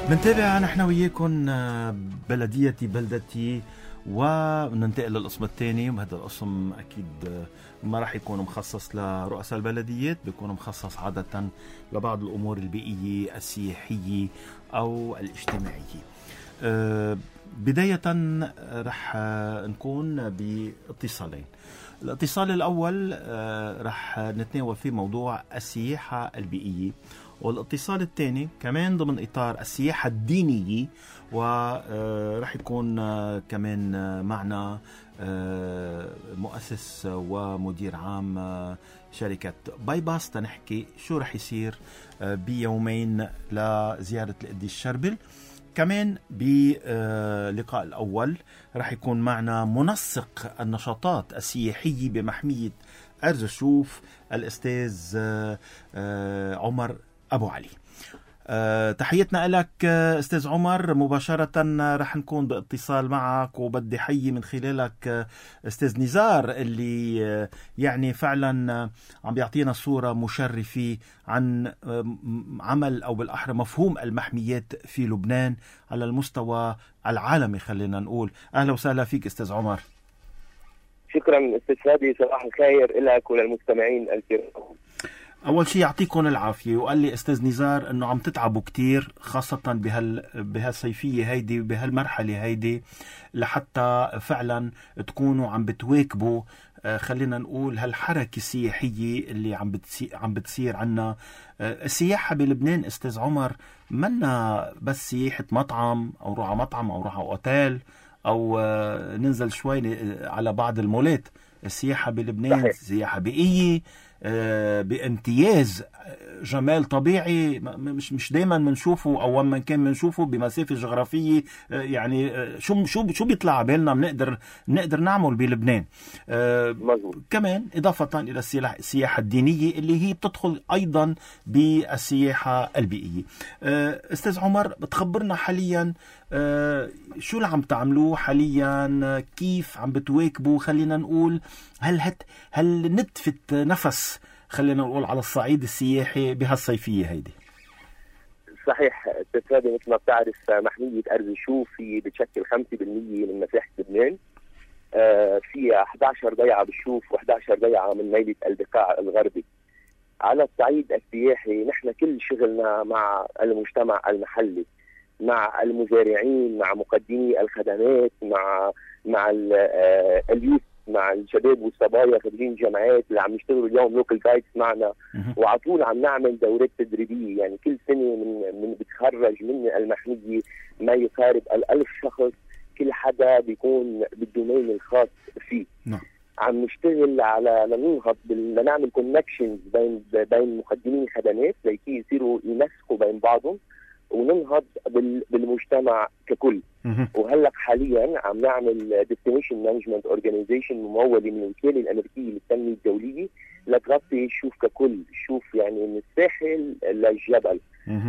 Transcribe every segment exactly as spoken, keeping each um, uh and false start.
منتابع نحن وياكم بلديتي بلدتي، وننتقل للقسم الثاني. وهذا القسم أكيد ما راح يكون مخصص لرؤساء البلديات، بيكون مخصص عادة لبعض الأمور البيئية السياحية أو الاجتماعية. أه بداية رح نكون باتصالين. الاتصال الأول أه رح نتناول فيه موضوع السياحة البيئية، والاتصال الثاني كمان ضمن إطار السياحة الدينية، ورح يكون كمان معنا مؤسس ومدير عام شركة باي باس تنحكي شو رح يصير بيومين لزيارة القديس شربل. كمان بلقاء الأول رح يكون معنا منسق النشاطات السياحية بمحمية أرز الشوف الأستاذ عمر أبو علي. أه تحياتنا لك أستاذ عمر. مباشرة رح نكون باتصال معك، وبدي حيي من خلالك أستاذ نزار اللي يعني فعلا عم بيعطينا صورة مشرفة عن عمل أو بالأحرى مفهوم المحميات في لبنان على المستوى العالمي، خلينا نقول. أهلا وسهلا فيك أستاذ عمر. شكرا أستاذ فادي، صباح الخير لك وللمستمعين الكرام. أول شيء يعطيكم العافية. وقال لي أستاذ نزار أنه عم تتعبوا كتير، خاصة بهال بهالصيفية هيدي بهالمرحلة هيدي، لحتى فعلا تكونوا عم بتواكبوا خلينا نقول هالحركة السياحية اللي عم بتصير عم بتصير عنا. السياحة بلبنان أستاذ عمر منا بس سياحة مطعم أو روح مطعم أو روح أوتيل أو ننزل شوي على بعض المولات. السياحة بلبنان صحيح. سياحة بيئية بامتياز، جمال طبيعي مش مش دايما بنشوفه، او لما كان بنشوفه بمسافه جغرافيه. يعني شو شو شو بيطلع بالنا بنقدر نقدر نعمل بلبنان. مزبوط. كمان اضافه الى السياحه الدينيه اللي هي بتدخل ايضا بالسياحه البيئيه. استاذ عمر، بتخبرنا حاليا شو اللي عم تعملوه حاليا، كيف عم بتواكبوا خلينا نقول هل هت هل نتفت نفس خلينا نقول على الصعيد السياحي بهالصيفية هيدي؟ صحيح استاذ، مثل ما بتعرف محمية أرز الشوف هي بتشكل خمسة بالمية من مساحة لبنان. آه فيها إحدى عشرة ضيعة بالشوف وإحدى عشرة ضيعة من ميلة البقاع الغربي. على الصعيد السياحي نحن كل شغلنا مع المجتمع المحلي، مع المزارعين، مع مقدمي الخدمات، مع مع اليوث، مع الشباب والصبايا خريجين جامعات اللي عم يشتغلوا اليوم لوكال جايدز معنا، وعلى طول عم نعمل دورات تدريبيه. يعني كل سنه من من بتخرج من المحميه ما يقارب الألف شخص، كل حدا بيكون بالدومين الخاص فيه. نعم. عم نشتغل على لننهض لنعمل كونكشنز بين بين مقدمين الخدمات لكي يصيروا ينسقوا بين بعضهم وننهض بالمجتمع ككل. وهلا حاليا عم نعمل ديستنيشن مانجمنت اورجانيزيشن مموله من الوكاله الامريكيه للتنميه الدوليه لتغطي الشوف ككل، شوف يعني من الساحل للجبل.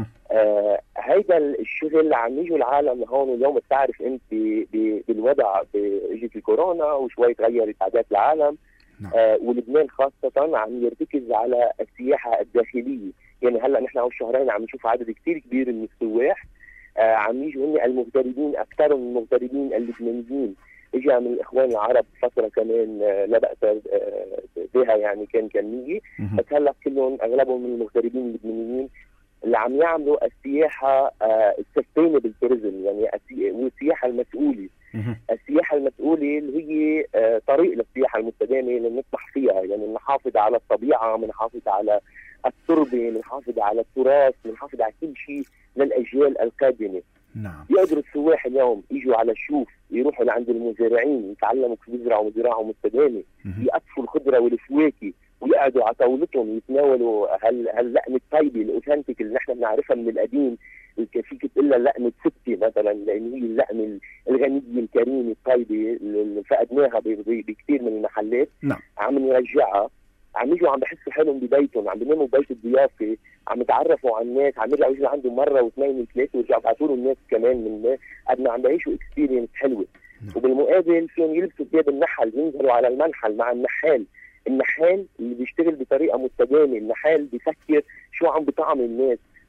آه هيدا الشغل عم يجوا العالم لهون. اليوم بتعرف انت بالوضع اجت الكورونا وشوي تغيرت عادات العالم. آه ولبنان خاصه عم يرتكز على السياحه الداخليه. يعني هلا نحن اول شهرين عم نشوف عدد كثير كبير من السواح آه عم يجوا هن المغتربين اكثر من المغتربين اللبنانيين. اجى من الاخوان العرب فتره كمان آه لا باس آه بها، يعني كان كميه، بس هلا كلهم اغلبهم من المغتربين اللبنانيين اللي عم يعملوا السياحه السستينبل توريزم، يعني والسياحه المسؤوله. السياحه المسؤوله اللي هي آه طريق للسياحه المستدامه اللي نطمح فيها، يعني نحافظ على الطبيعه، بنحافظ على التربه، بنحافظ على التراث، بنحافظ على كل شيء للاجيال القادمه. نعم. يقدروا السواح اليوم يجوا على الشوف، يروحوا لعند المزارعين يتعلموا كيف يزرعوا زراعه مستدامه، يقطفوا الخضره والفواكه ويقعدوا على طاولتهم يتناولوا هال هاللقمه الطيبه الاوثنتيك اللي نحن بنعرفها من القديم. فيك تقول لها لقمه ستي مثلا، لان هي اللقمه الغنيه الكريمه الطيبه اللي فقدناها بكثير من المحلات. نعم. عم نرجعها. عم يجوا عم بحسوا حالهم ببيتهم، عم بيناموا ببيت الضيافه، عم يتعرفوا على الناس، عم يرجعوا يجوا عندهم مره واثنين وثلاثه ويرجعوا يبعثوا لهم الناس كمان من قد ما عم بيعيشوا اكسبيرينس حلوه. وبالمقابل فيهم يلبسوا ثياب النحل، ينزلوا على المنحل مع النحال. النحال اللي بيشتغل بطريقه مستدامه، النحال بيفكر شو عم بطعم الناس،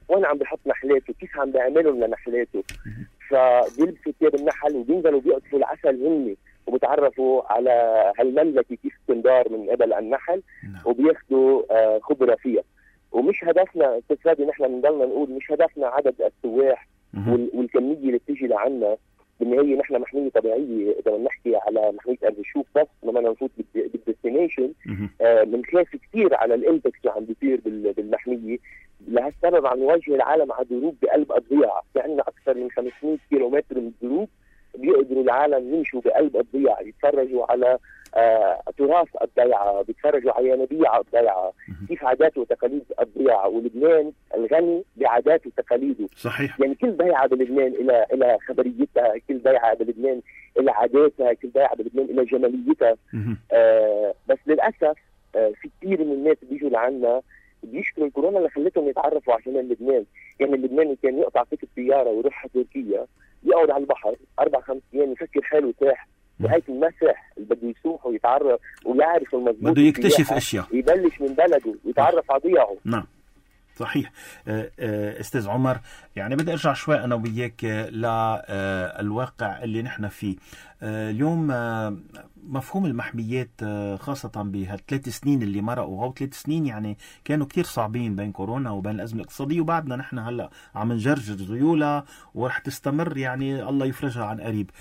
وين عم بحط نحلاته، كيف عم بيعملهم لنحلاته. فبيلبسوا ثياب النحل وبينزلوا بيقطفوا العسل هن وبتعرفوا على هالمملكه كيف تندار من قبل النحل وبياخذوا آه خبره فيها. ومش هدفنا استاذ، نحن بنضلنا نقول مش هدفنا عدد السواح والكميه اللي بتيجي لعنا. بالنهايه نحن محميه طبيعيه، اذا بنحكي على محميه ارض الشوف بس لما نفوت بالديستنيشن آه بنخاف كثير على الامباكت اللي عم بيصير بالمحميه. لهالسبب عم نوجه العالم على دروب بقلب الضيعه، في عندنا اكثر من خمسمية كيلومتر من الدروب بيقدروا العالم يمشوا بقلب الضيعه، يتفرجوا على آه تراث الضيعه، بيتفرجوا على ينابيع الضيعه، كيف عادات وتقاليد الضيعه. ولبنان الغني بعادات وتقاليده. صحيح. يعني كل ضيعه بلبنان إلى إلى خبريتها، كل ضيعه بلبنان إلى عاداتها، كل ضيعه بلبنان إلى جماليتها. آه بس للاسف آه في كثير من الناس بيجوا لعنا بيشكروا الكورونا اللي خلتهم يتعرفوا على شمال لبنان. يعني اللبناني كان يقطع تيكت الطياره ويروح على تركيا، يقعد على البحر اربع خمس ايام يفكر حاله ساح، وهيك ما ساح، اللي بده يسوح ويتعرف ويعرف المضبوط، بده يكتشف اشياء، يبلش من بلده ويتعرف على ضيعه. نعم صحيح. استاذ عمر، يعني بدي ارجع شوي انا وياك للواقع اللي نحن فيه اليوم. مفهوم المحميات خاصة بهالثلاث سنين اللي مرقوا، هو ثلاث سنين يعني كانوا كتير صعبين بين كورونا وبين الأزمة الاقتصادية، وبعدنا نحن هلأ عم نجرجر ذيولها ورح تستمر، يعني الله يفرجها عن قريب.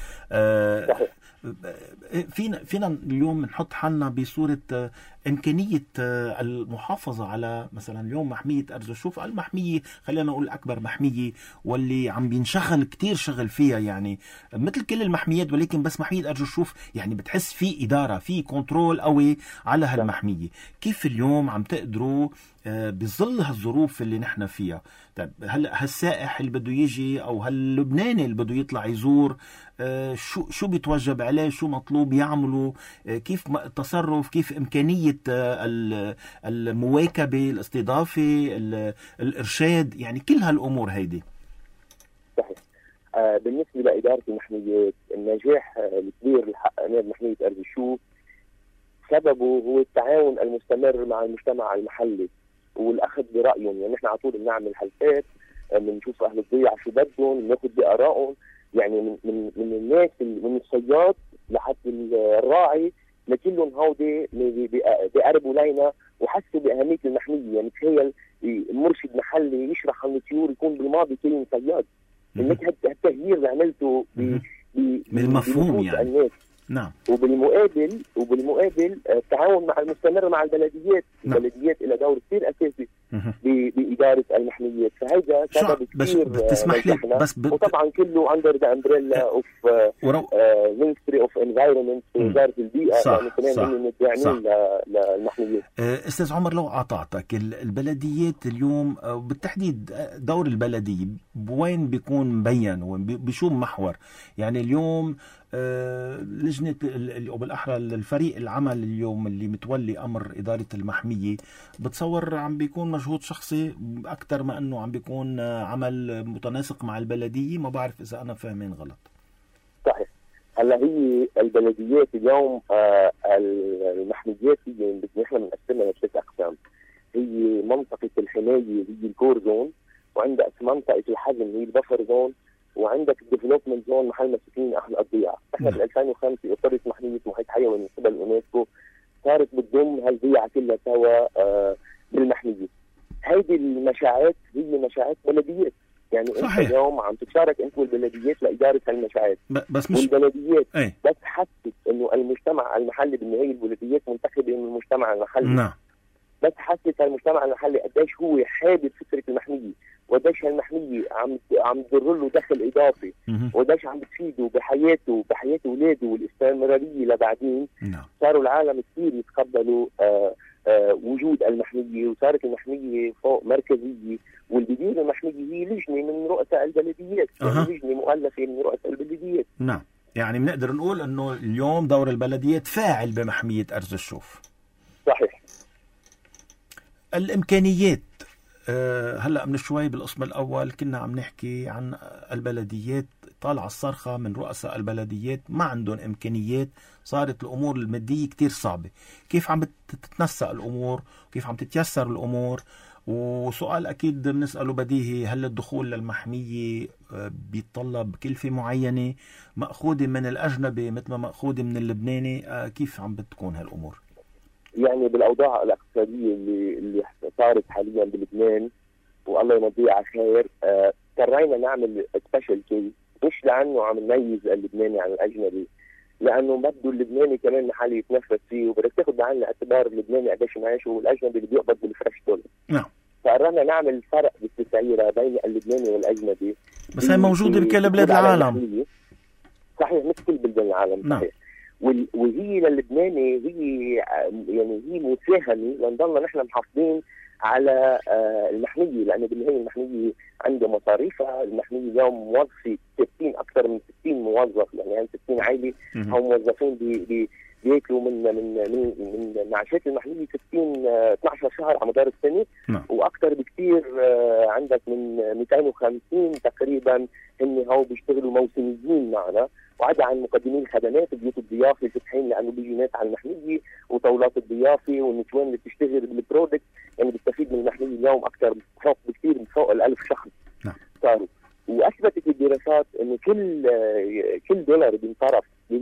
فينا فينا اليوم نحط حالنا بصورة إمكانية المحافظة على مثلا اليوم محمية أرز الشوف، المحمية خلينا نقول أكبر محمية واللي عم بينشغل كتير شغل فيها، يعني مثل كل المحميات، ولكن بس محمية أرز الشوف يعني بتحس في إدارة، في كنترول قوي على هالمحمية. كيف اليوم عم تقدروا بظل هالظروف اللي نحن فيها؟ طيب هلا هالسائح اللي بده يجي او هاللبناني اللي بده يطلع يزور، شو شو بيتوجب عليه، شو مطلوب يعملوا، كيف التصرف، كيف إمكانية المواكبة، الاستضافة، الإرشاد، يعني كل هالأمور هيدي. صحيح. آه بالنسبة لإدارة المحميات، النجاح الكبير اللي حققناه بمحمية أرض الشوف سببه هو التعاون المستمر مع المجتمع المحلي والأخذ برأيهم. يعني نحن على طول بنعمل حلقات، بنشوف أهل الضيعة شو بدهم، بناخذ بآرائهم. يعني من من من الناس، من الصياد لحد الراعي، لكلهم هودي بيقربوا لينا وحسوا بأهمية المحمية. يعني تخيل مرشد محلي يشرح عن الطيور يكون بالماضي كلمة صياد. انك هالتغيير اللي عملته بالمفهوم يعني الناس. نعم. وبالمقابل وبالمقابل التعاون مع المستمر مع البلديات. نعم. البلديات إلى دور كثير أساسي بإدارة المحمية، فهذا سبب كثير. بتسمح لي بس بت... وطبعا كله أندر ذا أمبريلا أوف مينستري أوف إنفايرمنت، وزارة البيئة. صح. يعني كمان متداعمين للمحمية. أستاذ عمر، لو أعطيتك البلديات اليوم بالتحديد دور البلدية وين بيكون مبين وبشو محور؟ يعني اليوم آه لجنة أو بالأحرى الفريق العمل اليوم اللي متولي أمر إدارة المحمية، بتصور عم بيكون مجهود شخصي أكتر ما أنه عم بيكون عمل متناسق مع البلدية؟ ما بعرف إذا أنا فاهمين غلط. صحيح. هلا هي البلديات اليوم آه المحميات هي نحن بنقسمها لثلاث أقسام. هي منطقة الحماية هي الكور زون، وعندك منطقة الحجم هي البفر زون، وعندك الديفلوبمنت زون محل مسكين أهل الضيعة. احنا بال ألفين وخمسة اضطرت محمية محيط حيوي من قبل اليونسكو صارت بتضم هالضيعة كلها سوا آه بالمحمية. هيدي المشاعات هي مشاعات بلديات. يعني صحيح. انت اليوم عم تتشارك انت والبلديات لإدارة هالمشاعات. بس مش والبلديات ايه؟ بس حست انه المجتمع المحلي بالنهاية البلديات منتخبة من المجتمع المحلي. نعم. بس حست المجتمع المحلي قديش هو حابب فكرة المحمية، وقديش هالمحمية عم عم تضر له دخل إضافي، وقديش عم بتفيده بحياته بحياة أولاده والاستمرارية لبعدين. نعم. صاروا العالم كثير يتقبلوا آآ آآ وجود المحمية، وصارت المحمية فوق مركزية، واللي بيدير المحمية هي لجنة من رؤساء البلديات. أه. يعني لجنة مؤلفة من رؤساء البلديات. نعم. يعني بنقدر نقول انه اليوم دور البلديات فاعل بمحمية أرز الشوف. صحيح. الإمكانيات، أه هلأ من شوي بالقسم الأول كنا عم نحكي عن البلديات طالعة الصرخة من رؤساء البلديات ما عندهم إمكانيات، صارت الأمور المادية كتير صعبة. كيف عم تتنسق الأمور؟ كيف عم تتيسر الأمور؟ وسؤال أكيد بنسأله بديهي، هل الدخول للمحمية بيتطلب كلفة معينة مأخوذة من الأجنبي مثل ما مأخوذة من اللبناني؟ كيف عم بتكون هالأمور؟ يعني بالأوضاع الاقتصادية اللي, اللي صارت حاليا بلبنان والله يمضيها على خير، اضطرينا آه نعمل سبيشال كيس، مش لأنه عم نميز اللبناني عن الأجنبي، لأنه بده اللبناني كمان محل يتنفس فيه، وبدك تاخذ بعين الاعتبار اللبناني قديش معيشه والأجنبي اللي بيقبض بالفريش دولار. نعم. فقررنا نعمل فرق بالتسعيرة بين اللبناني والأجنبي. بس هي موجودة بكل بلاد العالم. صحيح، مش كل بلدان العالم. نعم. صحيح. وهي للبناني هي يعني هي مساهمة لنضلنا نحن محافظين على المحمية، لأنه بالنهاية المحمية عنده مصاريفها. المحمية اليوم موظفة ستين أكثر من ستين موظف، يعني, يعني ستين عائلة هم موظفين بي بي بياكلوا من من من من معاشات المحمية ستين اثني عشر شهر على مدار السنة. نعم. وأكثر بكثير عندك من مئتين وخمسين تقريبا هن هو بيشتغلوا موسميين معنا، وعدا عن مقدمين خدمات بيوت الضيافه الفتحين، لانه بيجي ناس على المحميه وطاولات الضيافه والنسوان اللي بتشتغل بالبرودكت، يعني بتستفيد من المحميه اليوم اكثر فوق بكثير من فوق الألف شخص. نعم. صاروا. واثبتت الدراسات انه كل كل دولار بينصرف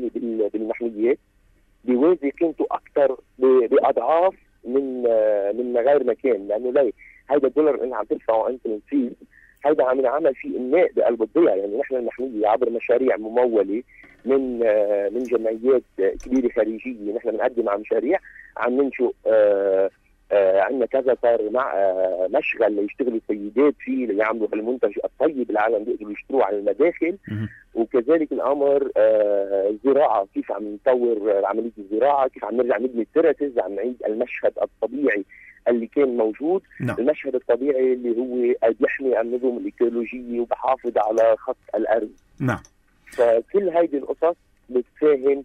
بالمحميات بيوازي قيمته اكثر باضعاف من من غير مكان، لانه لا هذا الدولار اللي عم تدفعه انت فيه هيدا عم نعمل فيه إناء بقلب الضيعة. يعني نحن المحمية عبر مشاريع ممولة من من جمعيات كبيرة خارجية، نحن بنقدم على مشاريع عم ننشئ. آه آه عندنا كذا صار مع آه مشغل ليشتغلوا السيدات فيه ليعملوا هالمنتج الطيب العالم بيقدروا يشتروه على المداخل. وكذلك الأمر آه الزراعة، كيف عم نطور عملية الزراعة، كيف عم نرجع نبني التراتز، عم نعيد المشهد الطبيعي اللي كان موجود. نعم. المشهد الطبيعي اللي هو بيحمي النظم الإيكولوجية وبحافظ على خط الأرض. نعم. فكل هيدي القصص بتساهم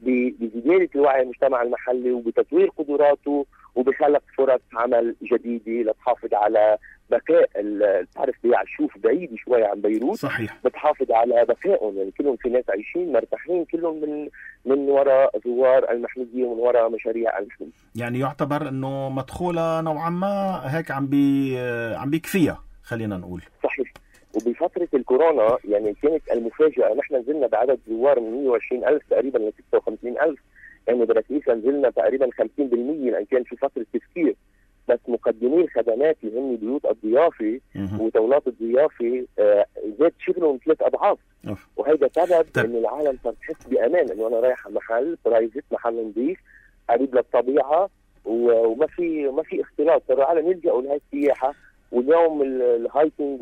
بزيادة الوعي المجتمع المحلي وبتطوير قدراته وبخلق فرص عمل جديدة لتحافظ على بقاء. تعرف بيعشوف بعيد شوي عن بيروت. صحيح. بتحافظ على بقائهم، يعني كلهم في ناس عايشين مرتاحين كلهم من من وراء زوار المحمية ومن وراء مشاريع المحمية. يعني يعتبر انه مدخولها نوعا ما هيك عم بي عم بيكفيها، خلينا نقول. صحيح. وبفترة الكورونا يعني كانت المفاجأة، نحن نزلنا بعدد زوار من مئة وعشرين ألف تقريبا ل ستة وخمسين ألف، يعني بركيسة نزلنا تقريبا خمسين بالمئة، لأن كان في فترة تفكير. بس مقدمي الخدمات اللي هم بيوت الضيافة وطاولات الضيافة آه زاد شغلهم ثلاث أضعاف. وهذا سبب طب. إنه العالم صار تحس بأمان، إنه أنا رايح على محل برايفت، محل نظيف قريب للطبيعة وما في ما في اختلاط. صار العالم يلجأوا لهي السياحة. واليوم الهايكنج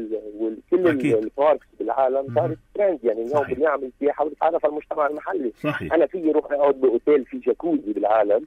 وكل الباركس بالعالم صارت ترند، يعني اليوم بنعمل سياحه ونتعرف على المجتمع المحلي. صحيح. انا فيي اروح اقعد باوتيل في جاكوزي بالعالم،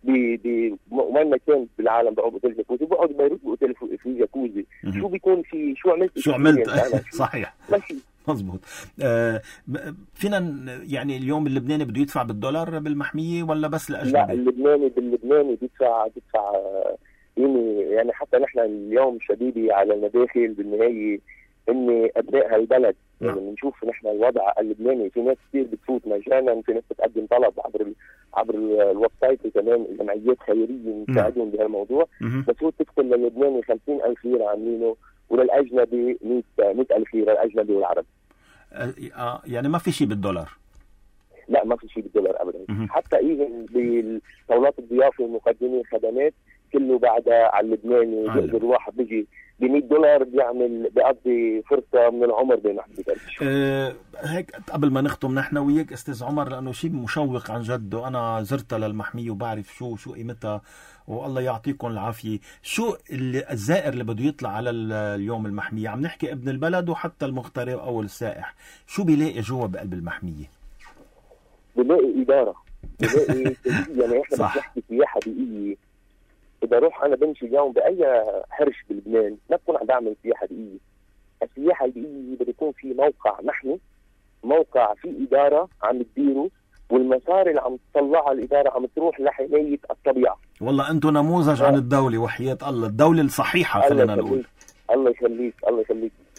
بوين ما كان بالعالم بقعد باوتيل جاكوزي، بقعد ببيروت باوتيل في جاكوزي. مم. شو بيكون في شو عملت شو عملت صحيح. ماشي مزبوط. آه فينا يعني اليوم اللبناني بده يدفع بالدولار بالمحمية ولا بس الأجنبي؟ لا، اللبناني باللبناني بيدفع بيدفع يعني يعني حتى نحن اليوم شديدي على المداخل بالنهاية إن أبناء هالبلد. يعني بنشوف نحن الوضع اللبناني، في ناس كثير بتفوت مجانا، في ناس بتقدم طلب عبر ال عبر الويب سايت، وكمان جمعيات خيرية نساعدهم بهالموضوع. بس هو تدخل للبناني خمسين ألف ليرة عاملينه، وللأجنبي مئة ألف ليرة، الأجنبي والعربي. آه يعني ما في شيء بالدولار؟ لا، ما في شيء بالدولار أبدا. مه. حتى إيفن بالطاولات الضيافة ومقدمين الخدمات كله بعدها على اللبناني. بيقدر الواحد بيجي ب مئة دولار بيعمل بيقضي فرصة من العمر بين حدتين. أه هيك قبل ما نختم نحن وياك استاذ عمر، لأنه شيء مشوق عن جد، وأنا زرتها للمحمية وبعرف شو شو قيمتها، والله يعطيكم العافية. شو اللي الزائر اللي بده يطلع على اليوم المحمية، عم نحكي ابن البلد وحتى المغترب أو السائح، شو بيلاقي جوا بقلب المحمية؟ بيلاقي إدارة، بيلاقي يعني إحنا بنحكي سياحة بيئية. إذا أروح أنا بمشي اليوم بأي حرش بلبنان ما بكون عم بعمل سياحة بيئية. السياحة البيئية بده يكون في موقع محمي، موقع في إدارة عم تديره، والمسار اللي عم تطلعها الإدارة عم تروح لحماية الطبيعة. والله أنتم نموذج عن الدولة، وحياة الله الدولة الصحيحة خلينا نقول. الله يخليك الله يخليك.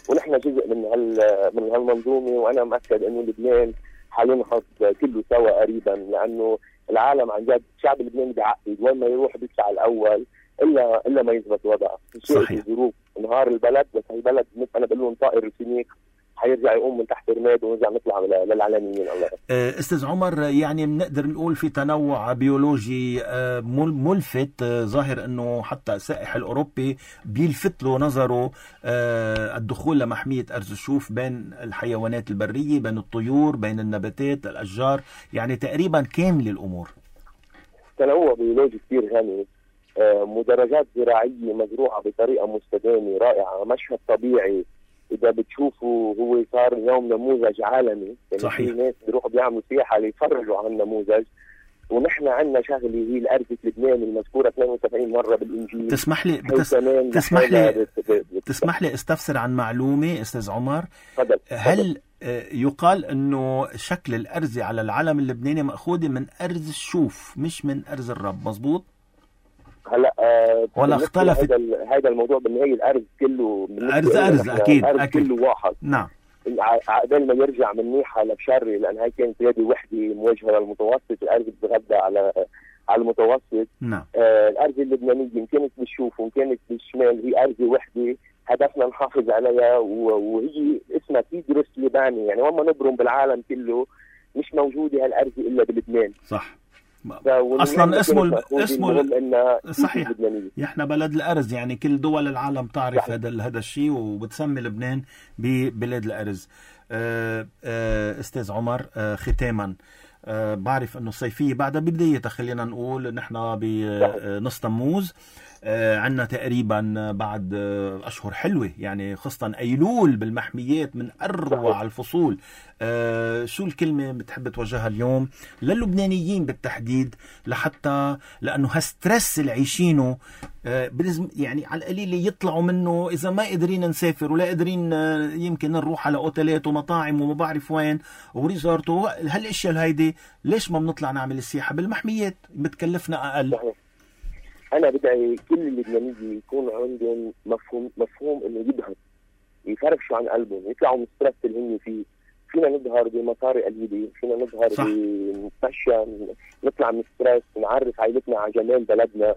ونحن جزء من هال من هالمنظومه، وانا مأكد انه لبنان حينهض كله سوا قريبا، لانه العالم عن جد الشعب اللبناني بيعقد، وين ما يروح بيطلع الاول الا الا ما يثبت وضعه. صحيح. الظروف انهار البلد، بس البلد انا بقول لهم طائر الفينيك حيرجع يقوم من تحت رماد ونرجع نطلع للعالميين. الله استاذ عمر، يعني بنقدر نقول في تنوع بيولوجي ملفت، ظاهر انه حتى السائح الاوروبي بيلفت له نظره الدخول لمحمية أرز الشوف، بين الحيوانات البرية، بين الطيور، بين النباتات، الاشجار، يعني تقريبا كامل الامور. تنوع بيولوجي كثير غني، مدرجات زراعية مزروعة بطريقة مستدامة رائعة، مشهد طبيعي إذا بتشوفوا هو صار اليوم نموذج عالمي. يعني صحيح. في ناس بيروحوا بيعملوا سياحة ليفرجوا عن النموذج، ونحن عندنا شغله هي الأرزة لبنان المذكورة اثنين وسبعين مرة بالإنجيل. تسمح لي بتس... تسمح لي تسمح لي استفسر عن معلومة استاذ عمر؟ فضل. هل يقال انه شكل الأرزة على العلم اللبناني مأخوذة من أرز الشوف مش من أرز الرب، مزبوط؟ هلا آه ولا اختلفت؟ هذا هذا الموضوع بالنهايه الارز كله ارز ارز اكيد الارز اكيد كله واحد. نعم. عقبال ما يرجع من نيحه لبشري، لان هاي كانت يد وحده موجهه للمتوسط، الارز بتغذى على على المتوسط. نعم. آه الارز اللبنانيه ان كانت بالشوف وان كانت بالشمال هي ارزه وحده، هدفنا نحافظ عليها، وهي اسمها تيجرس لباني، يعني وما نبرم بالعالم كله مش موجوده هالارزه الا بلبنان. صح. اصلا اسمه اسمه صحيح، احنا بلد الارز، يعني كل دول العالم تعرف صحيح. هذا هذا الشيء، وبتسمي لبنان ببلاد الارز. أه أه استاذ عمر، أه ختاما، أه بعرف انه الصيفيه بعدها بدايتها، خلينا نقول نحن بنص تموز، آه عندنا تقريبا بعد آه أشهر حلوة، يعني خاصة أيلول بالمحميات من أروع الفصول. آه شو الكلمة بتحب توجهها اليوم للبنانيين بالتحديد، لحتى لأنه هالسترس اللي عايشينه آه يعني على القليل يطلعوا منه، إذا ما قدرين نسافر ولا قدرين آه يمكن نروح على أوتيلات ومطاعم وما بعرف وين وريزورت هالأشياء الهيدي، ليش ما بنطلع نعمل السياحة بالمحميات بتكلفنا أقل؟ أنا بدعي كل اللبنانيين يكون عندهم مفهوم مفهوم إنه يبهر، يفرفشوا عن قلبهم، يطلعوا من الستريس اللي هن فيه. فينا نظهر بمصاري قليلة، فينا نظهر بمتمشى، نطلع من الستريس، نعرف عائلتنا على جمال بلدنا.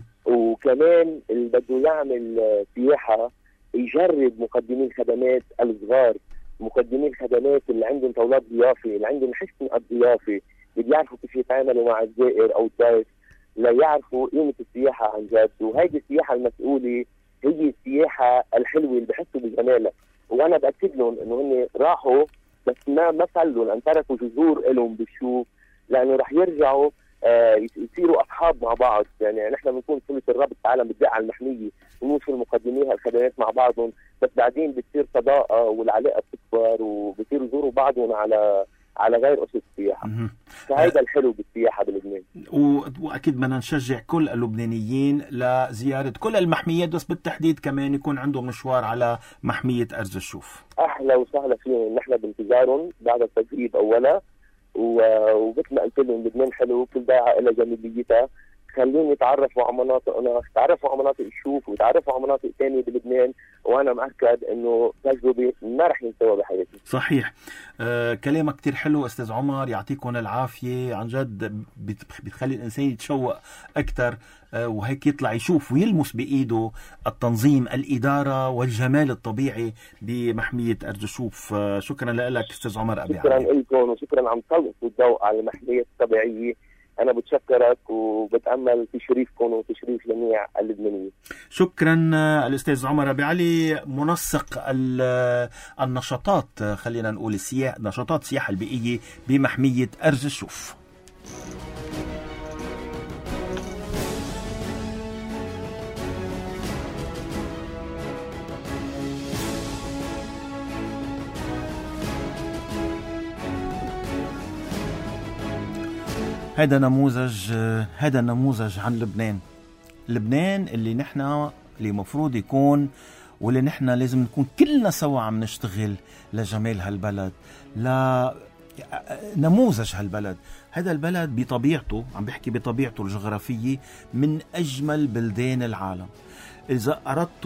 وكمان اللي بده يعمل سياحة يجرب مقدمين خدمات الصغار، مقدمين خدمات اللي عندهم طاولات ضيافة، اللي عندهم حسن الضيافة، اللي بيعرفوا كيف يتعاملوا مع الزائر أو الضيف، لا يعرفوا قيمة السياحة عن جد. وهيدي السياحة المسؤولة هي السياحة الحلوة اللي بحسوا بجمالها. وأنا بأكد لهم إنه هن راحوا بس ما ما فلوا، لأن تركوا جذور إلهم بالشوف، لأنه رح يرجعوا آه يصيروا أصحاب مع بعض. يعني نحن بنكون ثلث الربط العالم بتدق على المحمية ونوصل مقدمين هالخدمات مع بعضهم، بس بعدين بتصير صداقة والعلاقة بتكبر وبصيروا يزوروا بعضهم على على غير أسس السياحة. فهذا الحلو بالسياحة بلبنان. وأكيد بدنا نشجع كل اللبنانيين لزيارة كل المحميات، بس بالتحديد كمان يكون عندهم مشوار على محمية أرز الشوف. أحلى وسهلا فيهم، نحن بانتظارهم بعد التجريب أولا، ومثل ما قلت لهم لبنان حلو، كل داعي إلى جميليتها. خلوني يتعرفوا على مناطقنا، يتعرفوا على مناطق الشوف ويتعرفوا على مناطق ثانيه بلبنان، وانا مأكد انه تجربه ما رح ينسوها بحياتي. صحيح. آه كلامك كتير حلو استاذ عمر، يعطيكم العافيه، عن جد بتخلي الانسان يتشوق اكثر، آه وهيك يطلع يشوف ويلمس بايده التنظيم، الاداره والجمال الطبيعي بمحميه أرز الشوف. آه شكرا لك استاذ عمر ابي شكرا لكم، وشكرا عم تسلطوا الضوء على المحميات الطبيعيه. أنا بتشكرك وبتأمل تشريفكم وتشريف جميع اللبنانيين. شكرا الأستاذ عمر أبي علي، منسق النشاطات، خلينا نقول السياحة، نشاطات السياحة البيئية بمحمية أرز الشوف. هذا نموذج هذا نموذج عن لبنان لبنان اللي نحن اللي مفروض يكون، واللي نحن لازم نكون كلنا سوا عم نشتغل لجمال هالبلد، لنموذج هالبلد. هذا البلد بطبيعته، عم بحكي بطبيعته الجغرافية، من أجمل بلدان العالم. إذا أردت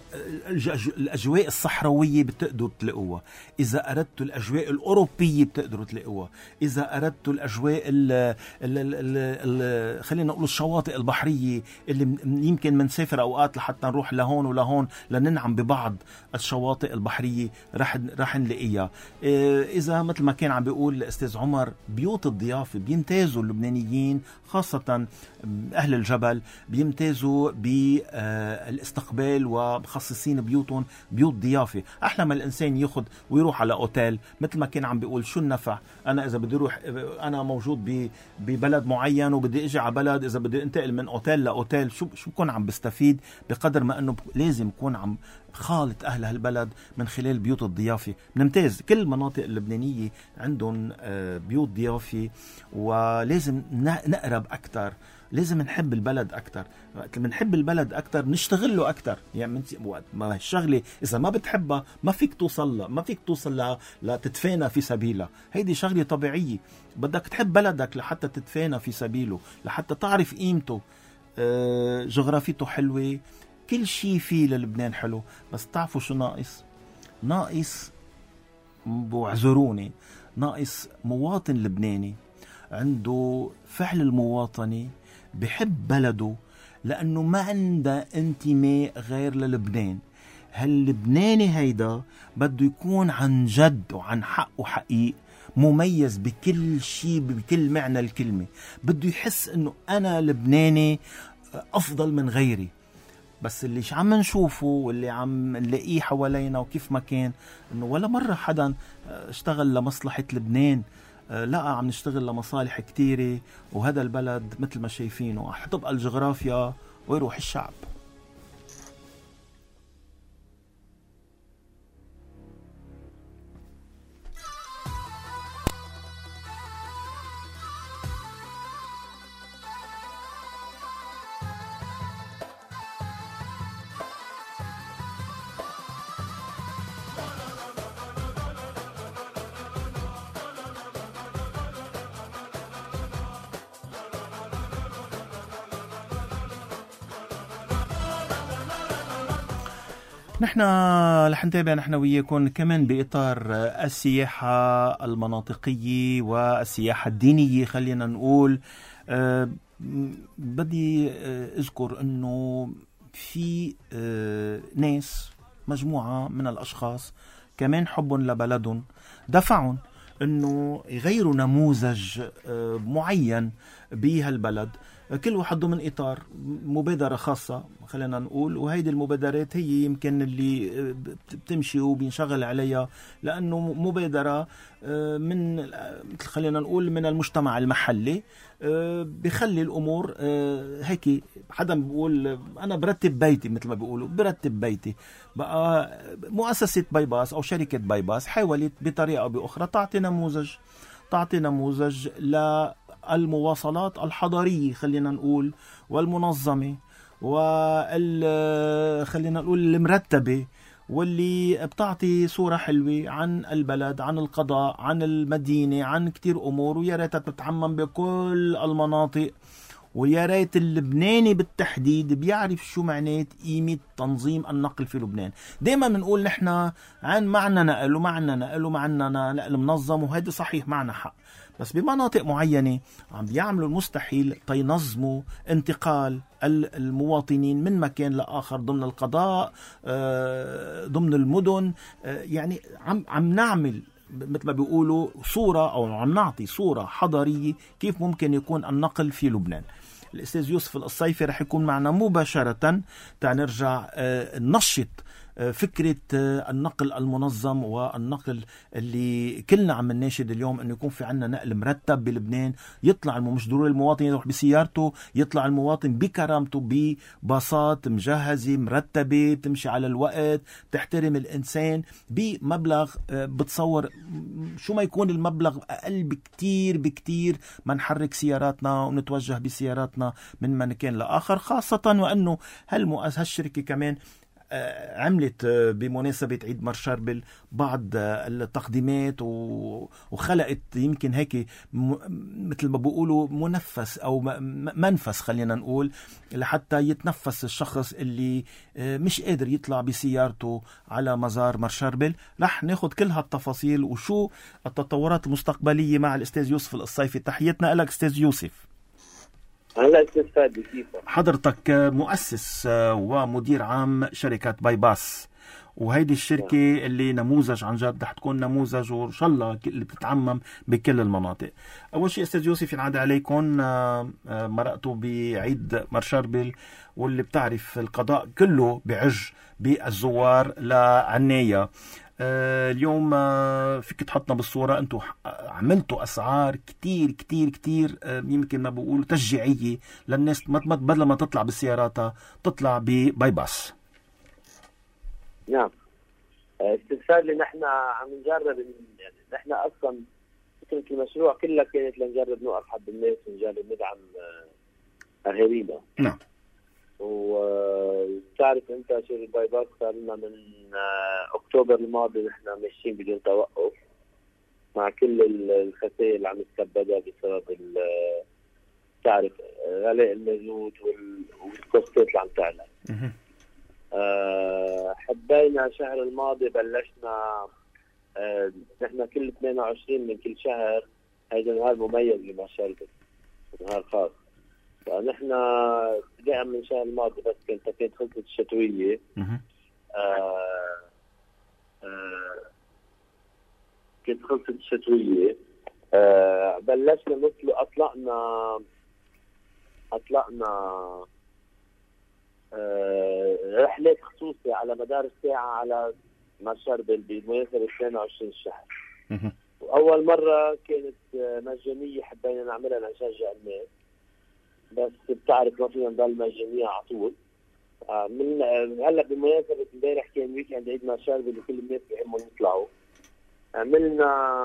الأجواء الصحراوية بتقدروا تلاقوها، إذا أردتوا الأجواء الأوروبية بتقدروا تلاقوها، إذا أردتوا الأجواء ال ال ال ال خلينا نقول الشواطئ البحرية اللي يمكن منسافر أوقات لحتى نروح لهون ولهون لننعم ببعض الشواطئ البحرية رح رح نلاقيها. إذا مثل ما كان عم بيقول الأستاذ عمر بيوت الضيافة بيمتازوا اللبنانيين خاصة أهل الجبل بيمتازوا بالاستقبال ومخصصين بيوتهم بيوت ضيافة. أحلى ما الإنسان ياخد ويروح على أوتيل مثل ما كان عم بيقول شو النفع أنا إذا بدي أروح أنا موجود ببلد معين وبدي أجي على بلد إذا بدي انتقل من أوتيل لأوتيل شو شو بكون عم بستفيد بقدر ما أنه لازم يكون عم خالط أهل هالبلد من خلال بيوت الضيافة. بنمتاز كل المناطق اللبنانية عندهم بيوت ضيافة ولازم نقرب أكتر، لازم نحب البلد أكتر. وقت بنحب البلد أكتر نشتغل له أكتر. يعني وقت ما الشغلة إذا ما بتحبها ما فيك توصل لها، ما فيك توصل لها لتتفانى في سبيلها. هيدي شغلة طبيعية، بدك تحب بلدك لحتى تتفانى في سبيله، لحتى تعرف قيمته. آه جغرافيته حلوة، كل شيء فيه للبنان حلو، بس تعرفوا شو ناقص؟ ناقص واعذروني ناقص مواطن لبناني عنده فعل المواطنة، بحب بلده لأنه ما عنده انتماء غير للبنان. هاللبناني هيدا بده يكون عن جد وعن حق وحقيق مميز بكل شيء بكل معنى الكلمة، بده يحس انه انا لبناني افضل من غيري. بس اللي عم نشوفه واللي عم نلاقيه حوالينا وكيف ما كان انه ولا مرة حدا اشتغل لمصلحة لبنان، لا عم نشتغل لمصالح كتيرة. وهذا البلد مثل ما شايفينه حتبقى الجغرافيا ويروح الشعب. نحن رح نتابع نحن وياكم كمان بإطار السياحة المناطقية والسياحة الدينية. خلينا نقول أه بدي أذكر أنه في أه ناس مجموعة من الأشخاص كمان حبهم لبلدهم دفعهم أنه يغيروا نموذج أه معين بهالبلد، كل واحد ضمن إطار مبادرة خاصة خلينا نقول. وهيدي المبادرات هي يمكن اللي بتمشي وبينشغل عليها لأنه مبادرة من خلينا نقول من المجتمع المحلي، بيخلي الأمور هيك. حدا بيقول أنا برتب بيتي مثل ما بيقولوا برتب بيتي. بقى مؤسسة بايباس أو شركة بايباس حاولت بطريقة أو بأخرى تعطي نموذج تعطي نموذج للمواصلات الحضارية خلينا نقول والمنظمة وال خلينا نقول المرتبة، واللي بتعطي صورة حلوة عن البلد، عن القضاء، عن المدينة، عن كتير أمور. ويا ريتها تتعمم بكل المناطق، ويا ريت اللبناني بالتحديد بيعرف شو معنات قيمة تنظيم النقل في لبنان. دايما بنقول نحن عن معنا نقل ومعنا نقل ومعنا نقل منظم، وهذا صحيح معنا حق، بس بمناطق معينة عم بيعملوا المستحيل تينظموا انتقال المواطنين من مكان لآخر ضمن القضاء ضمن المدن. يعني عم عم نعمل مثل ما بيقولوا صورة أو عم نعطي صورة حضارية كيف ممكن يكون النقل في لبنان. الأستاذ يوسف القصيفي رح يكون معنا مباشرة تنرجع ننشط فكرة النقل المنظم والنقل اللي كلنا عم نناشد اليوم انه يكون في عنا نقل مرتب بلبنان. يطلع مش ضروري المواطن يروح بسيارته، يطلع المواطن بكرامته بباصات مجهزة مرتبة تمشي على الوقت تحترم الإنسان بمبلغ بتصور شو ما يكون المبلغ أقل بكتير بكتير ما نحرك سياراتنا ونتوجه بسياراتنا من مكان لآخر، خاصة وأنه هالمؤسسة هالشركة كمان عملت بمناسبة عيد مار شربل بعض التقديمات وخلقت يمكن هيك مثل ما بيقولوا منفس أو منفس خلينا نقول لحتى يتنفس الشخص اللي مش قادر يطلع بسيارته على مزار مار شربل. رح ناخد كل هالتفاصيل وشو التطورات المستقبلية مع الأستاذ يوسف القصيفي. تحياتنا لك أستاذ يوسف. هلا أستاذ فادي، كيفك؟ حضرتك مؤسس ومدير عام شركة باي باس، وهيدي الشركة اللي نموذج عن جد رح تكون نموذج وإن شاء الله اللي بتتعمم بكل المناطق. أول شيء أستاذ يوسف ينعاد عليكم، مرقتوا بعيد مار شربل واللي بتعرف القضاء كله بعج بالزوار لعناية. اليوم فيك تحطنا بالصورة، أنتوا عملتوا أسعار كتير كتير كتير يمكن ما بقول تشجيعية للناس بدل ما تطلع بالسيارات تطلع بباي باس. نعم استفسار لي نحن عم نجرب، يعني نحن أصلا فكرة المشروع كلها كانت لنجرب نوقف حد الناس ونجرب ندعم أهالينا. نعم. وتعرف انت شو الباي باس صار لنا من اكتوبر الماضي نحن ماشيين بدون توقف مع كل الخسائر اللي عم نتكبدها بسبب تعرف غلاء المازوت والكوستات اللي عم تعلى. أه حبينا شهر الماضي بلشنا أه نحن كل ثمانية وعشرين من كل شهر هيدا نهار مميز لما شربت، نهار خاص. فنحن بداية من الشهر الماضي بس كانت كانت خلصت الشتوية آه آه كانت خلصت الشتوية آه بلشنا مثل أطلقنا أطلقنا آه رحلات خصوصية على مدار الساعة على مار شربل بمناسبة اثنين وعشرين الشهر. وأول مرة كانت مجانية حبينا نعملها لنشجع الناس، بس بتعرف ما فينا نضل مجانية على طول. آه من هلا بمناسبة امبارح كان ويكند عيد مار شربل وكل الناس بيهمهم يطلعوا، عملنا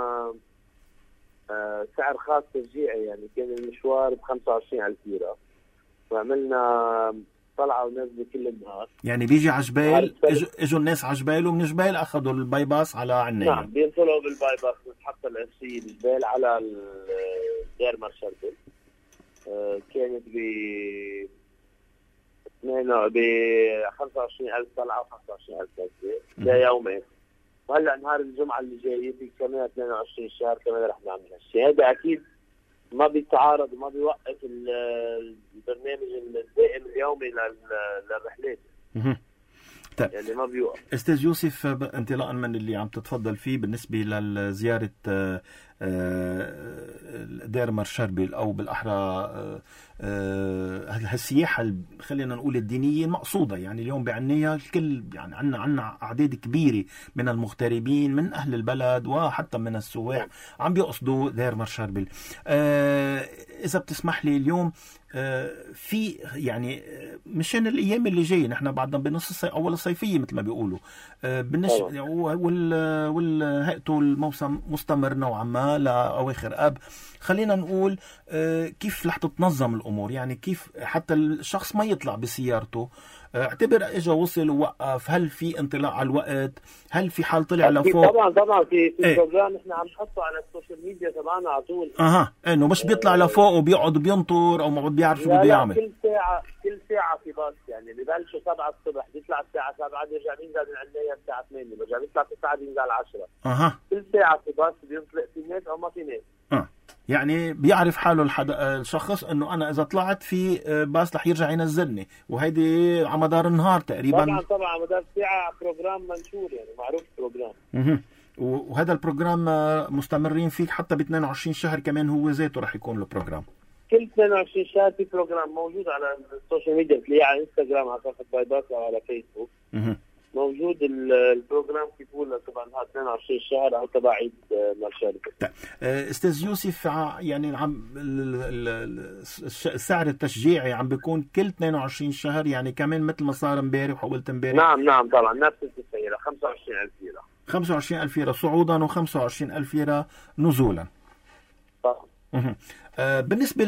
آه سعر خاص تشجيعي، يعني كان المشوار ب خمسة وعشرين ألف ليرة، وعملنا طلعة ونزلة كل النهار. يعني بيجي عجبال اجوا اجوا الناس عجبال ومن جبال اخذوا الباي باس على عناية. نعم بينطلعوا بالباي باس نتحط العرسية الجبال على دير مار شربل. آه كانت ب ب خمسة وعشرين ألف طلعة و خمسة وعشرين ألف نزلة ليومين. وهلا نهار الجمعة اللي جاية في كمان اثنين وعشرين شهر كمان رح نعمل هالشيء. هذا أكيد ما بيتعارض وما بيوقف البرنامج الدائم اليومي للرحلات. طيب. يعني ما بيوقف. استاذ يوسف، انطلاقا من اللي عم تتفضل فيه بالنسبة لزيارة دير مار شربل او بالاحرى هالسياحه خلينا نقول الدينيه المقصوده، يعني اليوم بعناية الكل يعني عندنا عندنا اعداد كبيره من المغتربين من اهل البلد وحتى من السواح عم بيقصدوا دير مار شربل. اذا بتسمح لي اليوم في يعني مشان الايام اللي جايه نحن بعدنا بنص الصيف اول الصيفيه مثل ما بيقولوا بالنسبه وال والهيئته الموسم مستمر نوعا ما لاواخر اب. خلينا نقول كيف رح تتنظم الامور، يعني كيف حتى الشخص ما يطلع بسيارته اعتبر اجى وصل ووقف، هل في انطلاع على الوقت، هل في حال طلع لفوق؟ طبعا طبعا في في ايه؟ بروجرام نحن عم نحطه على السوشيال ميديا تبعنا على طول. اها انه مش بيطلع لفوق وبيقعد بينطر او ما بيعرف شو بده يعمل. كل ساعه كل ساعه في باص، يعني ببلشوا سبعة الصبح بيطلع الساعه سبعة بيرجع بينزل من عناية الساعه ثمانية بيرجع بيطلع تسعة بينزل عشرة. اها كل ساعه في باص بينطلق في ناس او ما في ناس. اه يعني بيعرف حاله الحد... الشخص انه انا اذا طلعت في باص رح يرجع ينزلني، وهيدي على مدار النهار تقريبا. طبعا طبعا على مدار ساعه بروجرام منشور، يعني معروف بروجرام. اها وهذا البروجرام مستمرين فيه حتى ب اثنين وعشرين شهر كمان هو ذاته رح يكون له بروجرام. كل اثنين وعشرين شهر في بروجرام موجود على السوشيال ميديا، بتلاقيه على انستغرام على صفحه باي باس او على فيسبوك. اها موجود البروجرام كيف هو طبعا هذا اثنين وعشرين شهر او تبع عيد مار شربل. استاذ يوسف، يعني عم السعر التشجيعي عم بيكون كل اثنين وعشرين شهر، يعني كمان مثل ما صار امبارح وقلت امبارح. نعم نعم طبعا نفس السعر خمسة وعشرين ألف ليرة. خمسة وعشرين ألف ليرة صعودا و خمسة وعشرين ألف ليرة نزولا. طبعا. آه بالنسبة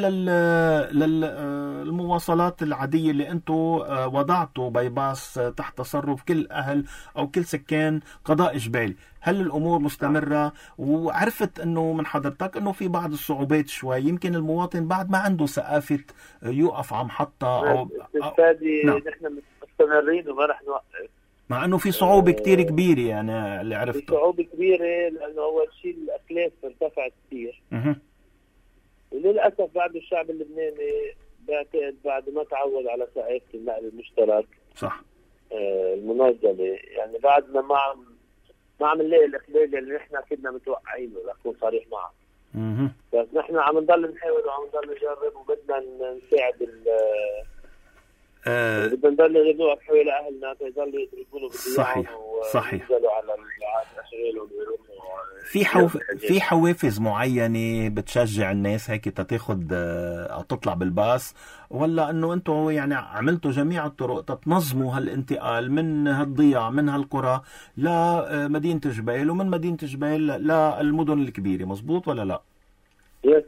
للمواصلات العادية اللي انتم آه وضعتوا باي باص آه تحت تصرف كل أهل أو كل سكان قضاء جبال، هل الأمور مستمرة؟ وعرفت أنه من حضرتك أنه في بعض الصعوبات شوي، يمكن المواطن بعد ما عنده ثقافة يوقف على محطة أو, أو... نعم. نحن مستمرين وما رح نوقف، مع أنه في صعوبة كتير كبيرة يعني اللي عرفته. في صعوبة كبيرة لأنه أول شيء الأكلاف ارتفعت كتير، وللأسف بعد الشعب اللبناني بعتقد بعد ما تعود على ثقافة النقل المشترك صح آه المنظمة، يعني بعدنا ما عم ما عم نلاقي الإقبال اللي نحن كنا متوقعينه، لأكون صريح معك. اها بس نحن عم نضل نحاول وعم نضل نجرب وبدنا نساعد ال أه بدنا نضل نوقف حول أهلنا تيضلوا يدركوا صحيح صحيح وينزلوا على الأشغال ويروحوا. في حوف... في حوافز معينة بتشجع الناس هيك تاخد أو تطلع بالباص، ولا انه انتم يعني عملتوا جميع الطرق تتنظموا هالانتقال من هالضياع من هالقرى لمدينة جبيل ومن مدينة جبيل للمدن الكبيرة، مزبوط ولا لا؟ يس.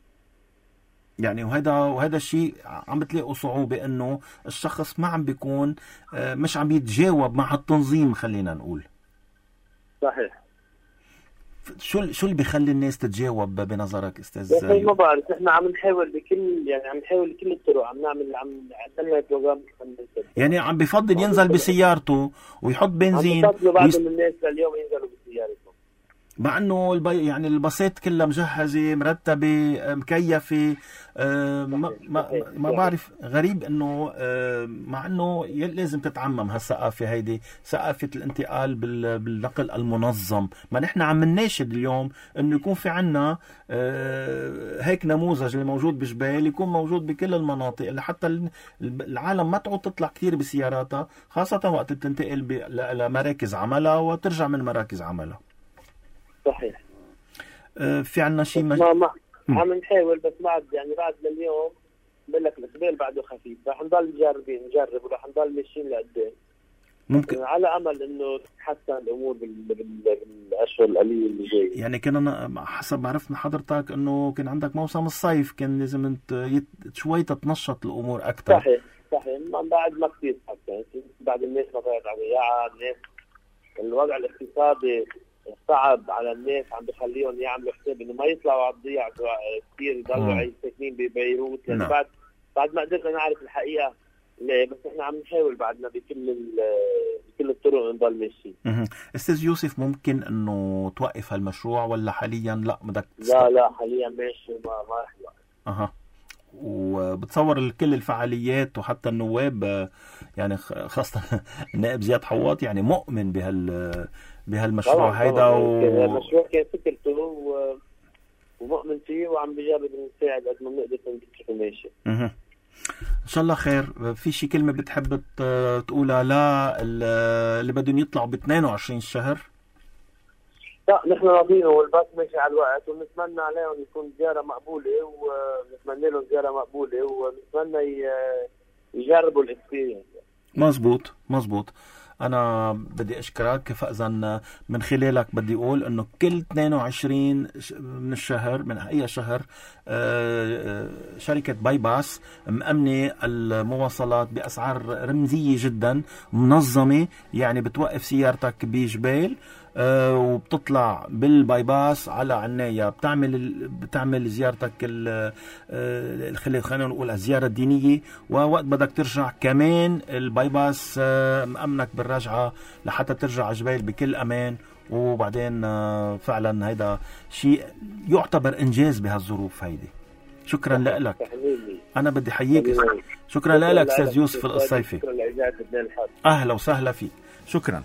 يعني وهذا وهذا الشيء عم بتلاقوا صعوبة انه الشخص ما عم بيكون مش عم يتجاوب مع التنظيم، خلينا نقول. صحيح. شو شو اللي بيخلي الناس تتجاوب بنظرك استاذ؟ ما بعرف، احنا عم نحاول بكل يعني عم نحاول بكل الطرق، عم نعمل عم عندنا بروجرام يعني عم بفضل ينزل بسيارته ويحط بنزين. عم بفضلوا بعض ويست... من الناس اليوم ينزلوا بسيارتهم، مع انه البي... يعني الباصات كلها مجهزه مرتبه مكيفه. آه ما ما, ما بعرف، غريب انه آه مع انه لازم تتعمم هالثقافه هيدي، ثقافه الانتقال بال... بالنقل المنظم. ما نحن عم نناشد اليوم انه يكون في عنا آه هيك نموذج اللي موجود بجبال يكون موجود بكل المناطق، اللي حتى العالم ما تعود تطلع كثير بسياراتها، خاصه وقت بتنتقل ب... لمراكز عملها وترجع من مراكز عملها. صحيح. آه في عنا شيء مج... ما ما عم نحاول، بس بعد يعني بعد لليوم بقول لك القبال بعده خفيف، رح نضل مجربين نجرب ورح نضل ماشيين لقدام، ممكن يعني على امل انه تتحسن الامور بال... بال... بالاشهر القليله اللي جايه. يعني كنا حسب ما عرفت من حضرتك انه كان عندك موسم الصيف، كان لازم انت يت... شوي تتنشط الامور اكثر. صحيح صحيح. بعد ما كثير تحسن، بعد الناس ما طلعت على ضياع، الناس الوضع الاقتصادي صعب على الناس، عم بخليهم يعملوا حساب انه ما يطلعوا على الضياع كثير، يضلوا ساكنين ببيروت، لأن يعني بعد بعد ما قدرنا نعرف الحقيقه. ليه؟ بس احنا عم نحاول بعدنا بكل بكل الطرق نضل ماشيين. استاذ يوسف، ممكن انه توقف هالمشروع ولا حاليا لا بدك؟ لا لا حاليا ماشي، ما ما رح يوقف. اها. وبتصور كل الفعاليات وحتى النواب يعني خاصه النائب زياد حواط يعني مؤمن بهال بهالمشروع هيدا و... المشروع كان فكرته و... ومؤمن فيه وعم بجرب نساعد قد ما بنقدر نكتشفه ماشي. اها ان شاء الله خير. في شي كلمه بتحب تقولها لا اللي بدهم يطلعوا ب اثنين وعشرين الشهر؟ لا نحن راضيين والباص ماشي على الوقت، ونتمنى عليهم يكون زياره مقبوله، ونتمنى لهم زياره مقبوله، ونتمنى يجربوا الاكسبيرينس. مزبوط مزبوط. أنا بدي أشكرك، فإذا من خلالك بدي أقول أنه كل اثنين وعشرين من الشهر من أي شهر شركة باي باص مأمنة المواصلات بأسعار رمزية جدا منظمة، يعني بتوقف سيارتك بجبال أه وبتطلع بالباي باص على عناية، بتعمل بتعمل زيارتك ال خلينا نقول الزيارة الدينية، ووقت بدك ترجع كمان الباي باص أه مأمنك بالرجعة لحتى ترجع جبال بكل أمان. وبعدين أه فعلا هيدا شيء يعتبر إنجاز بهالظروف هيدي. شكرا لك. أنا بدي حييك. شكرا لك أستاذ يوسف القصيفي. أهلا وسهلا فيك. شكرا.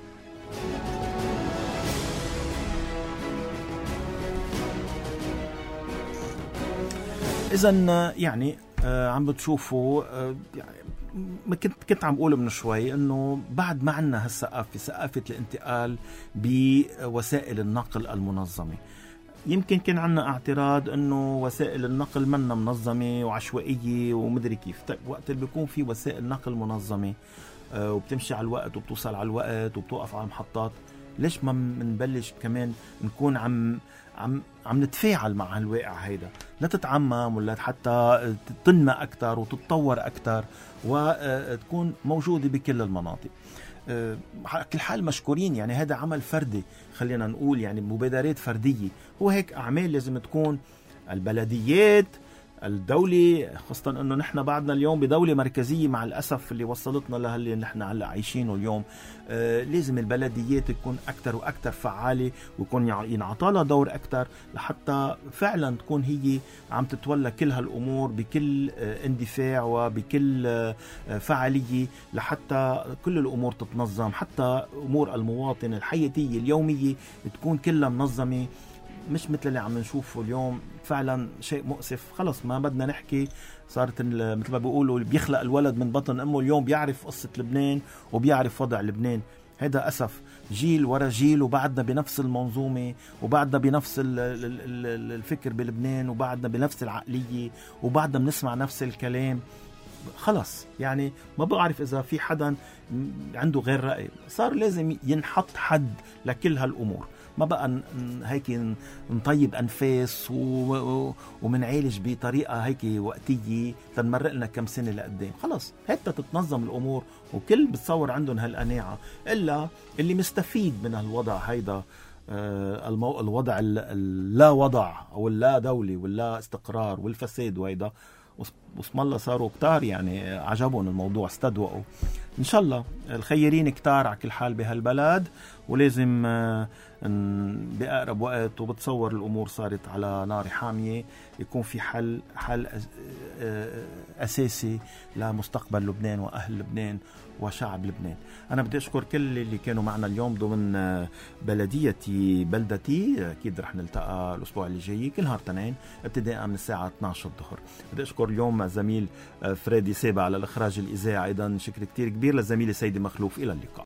إذن يعني آه عم بتشوفوا آه يعني ما كنت كنت عم بقول من شوي انه بعد ما عنا هالثقافه، ثقافه الانتقال بوسائل النقل المنظمه. يمكن كان عنا اعتراض انه وسائل النقل منا منظمه وعشوائيه ومدري كيف. طيب وقت اللي بيكون في وسائل نقل منظمه آه وبتمشي على الوقت وبتوصل على الوقت وبتوقف على المحطات، ليش ما منبلش كمان نكون عم عم عم نتفاعل مع هالواقع هيدا، لا تتعمم ولا حتى تنمى أكتر وتتطور أكتر وتكون موجودة بكل المناطق. كل حال مشكورين، يعني هذا عمل فردي خلينا نقول، يعني مبادرات فردية، وهيك أعمال لازم تكون البلديات الدولة، خاصة أنه نحن بعدنا اليوم بدولة مركزية مع الأسف اللي وصلتنا لهاللي نحن هلأ عايشينه اليوم. آه لازم البلديات تكون أكتر وأكتر فعالة، ويكون ينعطى لها دور أكتر لحتى فعلا تكون هي عم تتولى كل هالأمور بكل آه اندفاع وبكل آه فعالية، لحتى كل الأمور تتنظم، حتى أمور المواطن الحياتية اليومية تكون كلها منظمة، مش مثل اللي عم نشوفه اليوم. فعلا شيء مؤسف. خلص ما بدنا نحكي، صارت مثل ما بيقولوا بيخلق الولد من بطن أمه اليوم بيعرف قصة لبنان وبيعرف وضع لبنان. هذا أسف، جيل ورا جيل وبعدنا بنفس المنظومة وبعدنا بنفس الفكر بلبنان وبعدنا بنفس العقلية وبعدنا بنسمع نفس الكلام. خلص يعني ما بعرف إذا في حدا عنده غير رأي. صار لازم ينحط حد لكل هالأمور، ما بقى هيك نطيب أنفاس ومنعالج بطريقة هيك وقتية تنمرق لنا كم سنة لقدام. خلص حتى تتنظم الأمور وكل بتصور عندهم هالقناعة، إلا اللي مستفيد من هالوضع هيدا، المو... الوضع اللا وضع أو اللا دولي واللا استقرار والفساد، وهيدا بسم الله صاروا كتار يعني عجبهم الموضوع، استدوقوا. إن شاء الله الخيرين كتار على كل حال بهالبلد، ولازم بأقرب وقت، وبتصور الأمور صارت على نار حامية، يكون في حل حل أساسي لمستقبل لبنان وأهل لبنان وشعب لبنان. أنا بدي أشكر كل اللي كانوا معنا اليوم ضمن بلديتي بلدتي. أكيد رح نلتقى الأسبوع اللي جاي كل نهار تنين ابتداء من الساعة اثني عشر الظهر. بدي أشكر اليوم زميل فريدي سيبا على الإخراج الإذاعي، أيضا شكر كتير كبير للزميل سيدي مخلوف. إلى اللقاء.